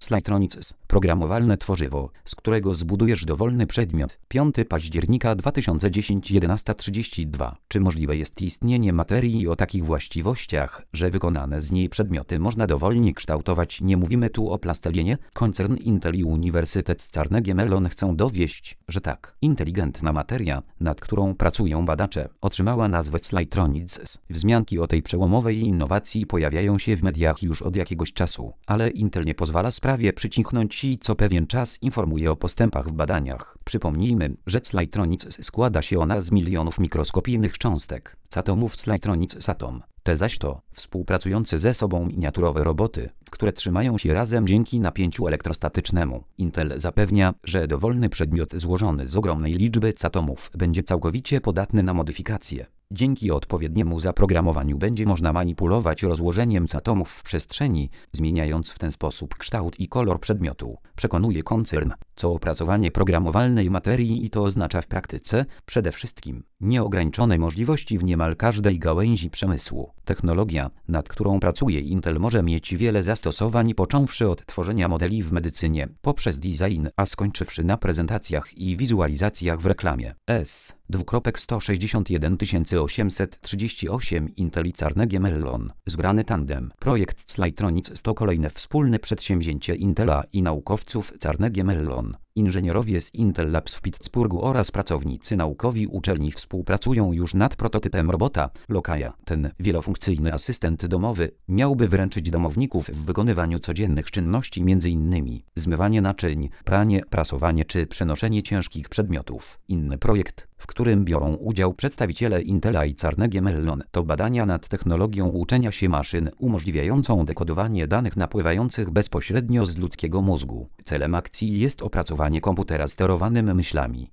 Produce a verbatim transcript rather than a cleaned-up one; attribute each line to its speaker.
Speaker 1: Slitronics, programowalne tworzywo, z którego zbudujesz dowolny przedmiot. piątego października dwa tysiące dziesiątego jedenasta trzydzieści dwa. Czy możliwe jest istnienie materii o takich właściwościach, że wykonane z niej przedmioty można dowolnie kształtować? Nie mówimy tu o plastelinie. Koncern Intel i Uniwersytet Carnegie Mellon chcą dowieść, że tak. Inteligentna materia, nad którą pracują badacze, otrzymała nazwę Slitronics. Wzmianki o tej przełomowej innowacji pojawiają się w mediach już od jakiegoś czasu, ale Intel nie pozwala sprawie przycinchnąć i co pewien czas informuje o postępach w badaniach. Przypomnijmy, że Slitronics składa się ona z milionów mikroskopijnych cząstek, atomów Slitronics atom. Te zaś to współpracujące ze sobą miniaturowe roboty, które trzymają się razem dzięki napięciu elektrostatycznemu. Intel zapewnia, że dowolny przedmiot złożony z ogromnej liczby atomów będzie całkowicie podatny na modyfikacje. Dzięki odpowiedniemu zaprogramowaniu będzie można manipulować rozłożeniem atomów w przestrzeni, zmieniając w ten sposób kształt i kolor przedmiotu, przekonuje koncern. Co opracowanie programowalnej materii i to oznacza w praktyce, przede wszystkim, nieograniczone możliwości w niemal każdej gałęzi przemysłu. Technologia, nad którą pracuje Intel, może mieć wiele zastosowań, począwszy od tworzenia modeli w medycynie, poprzez design, a skończywszy na prezentacjach i wizualizacjach w reklamie. S. sto sześćdziesiąt jeden tysięcy osiemset trzydzieści osiem Intel i Carnegie Mellon. Zgrany tandem. Projekt Slitronics to kolejne wspólne przedsięwzięcie Intela i naukowców Carnegie Mellon. Inżynierowie z Intel Labs w Pittsburghu oraz pracownicy naukowi uczelni współpracują już nad prototypem robota Lokaja. Ten wielofunkcyjny asystent domowy miałby wyręczyć domowników w wykonywaniu codziennych czynności, m.in. zmywanie naczyń, pranie, prasowanie czy przenoszenie ciężkich przedmiotów. Inny projekt, w którym biorą udział przedstawiciele Intela i Carnegie Mellon, to badania nad technologią uczenia się maszyn umożliwiającą dekodowanie danych napływających bezpośrednio z ludzkiego mózgu. Celem akcji jest opracowanie komputera sterowanym myślami.